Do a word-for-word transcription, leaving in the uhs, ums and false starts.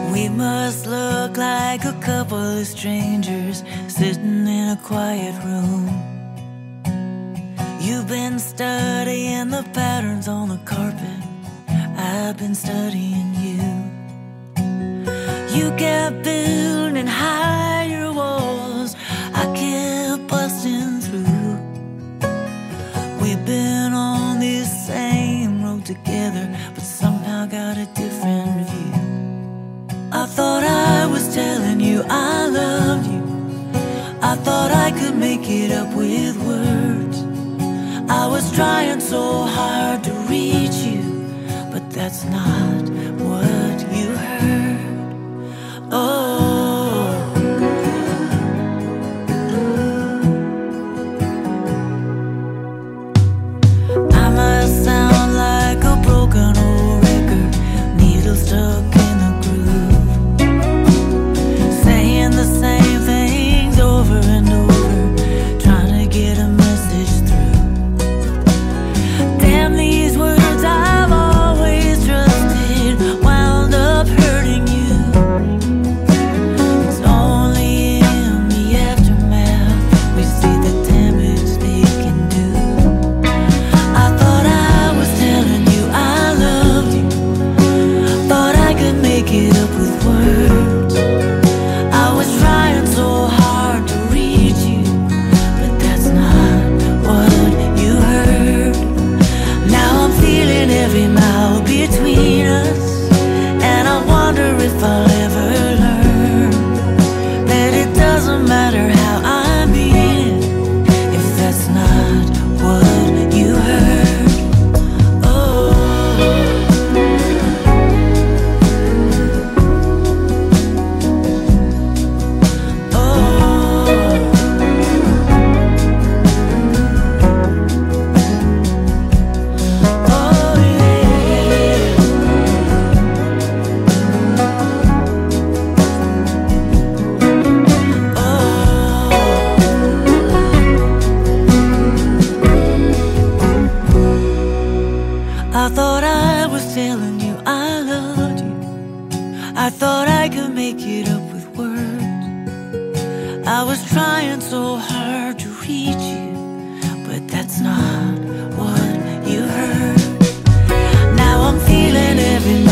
We must look like a couple of strangers sitting in a quiet room. You've been studying the patterns on the carpet, I've been studying you. You kept building higher walls, I kept busting through. We've been on this same road together, but somehow got a different view. I thought I was telling you I loved you, I thought I could make it up with words. I was trying so hard to reach you, but that's not what you heard. Oh, I must sound like a broken old record, needle stuck in the groove, saying the same things over and over, trying to get a message through. Damn, these words I've always trusted wound up hurting you. It's only in the aftermath we see the damage they can do. I thought I was telling you I loved you, thought I could make it up with words. I was trying so hard to reach you, but that's not what you heard. Now I'm feeling every mile between us, and I wonder if I'll ever learn that it doesn't matter how I mean it, if that's not what you heard. Oh, I thought I was telling you I loved you, I thought I could make it up with words. I was trying so hard to reach you, but that's not what you heard. Now I'm feeling every